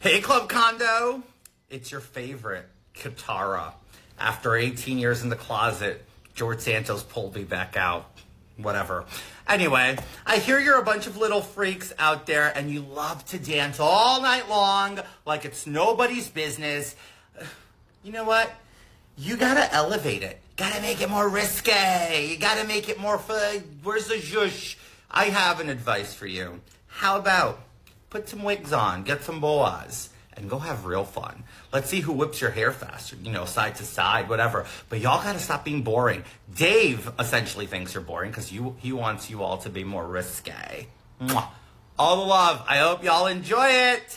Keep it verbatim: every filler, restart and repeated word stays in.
Hey, Club Condo. It's your favorite, Katara. After eighteen years in the closet, George Santos pulled me back out. Whatever. Anyway, I hear you're a bunch of little freaks out there and you love to dance all night long like it's nobody's business. You know what? You gotta elevate it. Gotta make it more risque. You gotta make it more fun. Where's the zhush? I have an advice for you. How about put some wigs on, get some boas, and go have real fun. Let's see who whips your hair faster, you know, side to side, whatever. But y'all gotta stop being boring. Dave essentially thinks you're boring because you he wants you all to be more risque. Mwah. All the love. I hope y'all enjoy it.